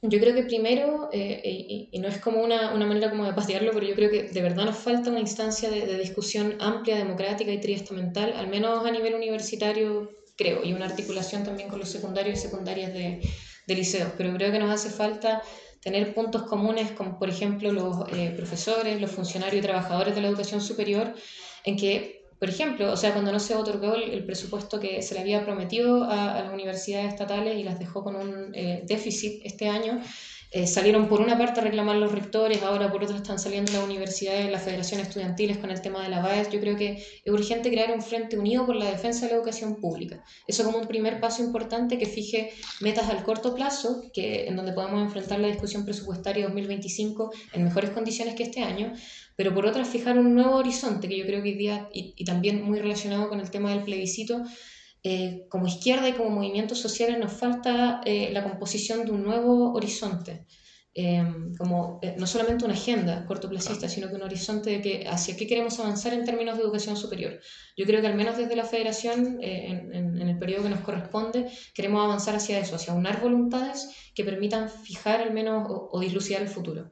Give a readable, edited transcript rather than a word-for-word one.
Yo creo que primero, y no es como una manera como de patearlo, pero yo creo que de verdad nos falta una instancia de discusión amplia, democrática y triestamental, al menos a nivel universitario, creo, y una articulación también con los secundarios y secundarias de liceos. Pero creo que nos hace falta tener puntos comunes con, por ejemplo, los profesores, los funcionarios y trabajadores de la educación superior, en que, por ejemplo, o sea, cuando no se otorgó el presupuesto que se le había prometido a las universidades estatales y las dejó con un déficit este año, salieron por una parte a reclamar los rectores, ahora por otra están saliendo las universidades, las federaciones estudiantiles con el tema de la BAES. Yo creo que es urgente crear un frente unido por la defensa de la educación pública. Eso como un primer paso importante que fije metas al corto plazo, que, en donde podamos enfrentar la discusión presupuestaria 2025 en mejores condiciones que este año, pero por otra fijar un nuevo horizonte, que yo creo que hoy día, y también muy relacionado con el tema del plebiscito, como izquierda y como movimientos sociales nos falta la composición de un nuevo horizonte, eh, no solamente una agenda cortoplacista, sino que un horizonte de que hacia qué queremos avanzar en términos de educación superior. Yo creo que al menos desde la federación, en el periodo que nos corresponde, queremos avanzar hacia eso, hacia unar voluntades que permitan fijar al menos o dilucidar el futuro.